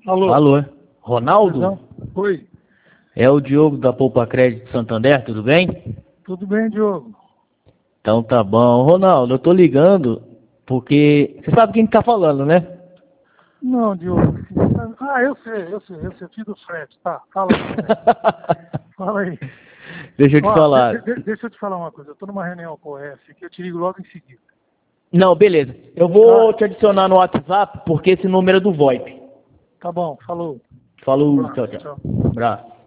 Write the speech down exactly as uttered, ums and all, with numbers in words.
Alô? Alô? Ronaldo? Não. Oi. É o Diogo da Poupa Crédito Santander, tudo bem? Tudo bem, Diogo? Então tá bom. Ronaldo, eu tô ligando porque... Você sabe quem tá falando, né? Não, Diogo. Ah, eu sei, eu sei, eu sei. Filho do Fred. Tá, fala aí. Fala aí. Deixa eu te Ó, falar. de- de- deixa eu te falar uma coisa. Eu tô numa reunião com o F que eu te ligo logo em seguida. Não, beleza. Eu vou Tá, te adicionar no WhatsApp porque esse número é do VoIP. tá bom, falou. Falou, Abraço, tchau, tchau. tchau. Abraço.